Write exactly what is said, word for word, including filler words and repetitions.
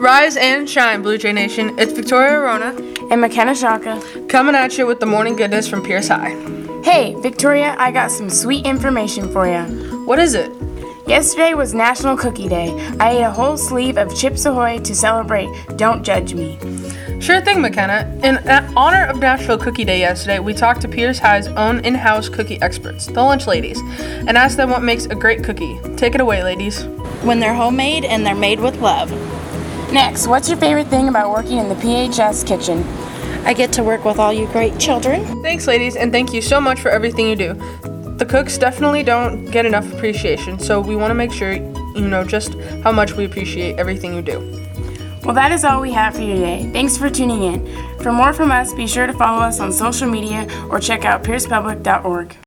Rise and shine, Blue Jay Nation. It's Victoria Arona and McKenna Shaka coming at you with the morning goodness from Pierce High. Hey, Victoria, I got some sweet information for you. What is it? Yesterday was National Cookie Day. I ate a whole sleeve of Chips Ahoy to celebrate Don't Judge Me. Sure thing, McKenna. In honor of National Cookie Day yesterday, we talked to Pierce High's own in-house cookie experts, the Lunch Ladies, and asked them what makes a great cookie. Take it away, ladies. When they're homemade and they're made with love. Next, what's your favorite thing about working in the P H S kitchen? I get to work with all you great children. Thanks, ladies, and thank you so much for everything you do. The cooks definitely don't get enough appreciation, so we want to make sure you know just how much we appreciate everything you do. Well, that is all we have for you today. Thanks for tuning in. For more from us, be sure to follow us on social media or check out pierce public dot org.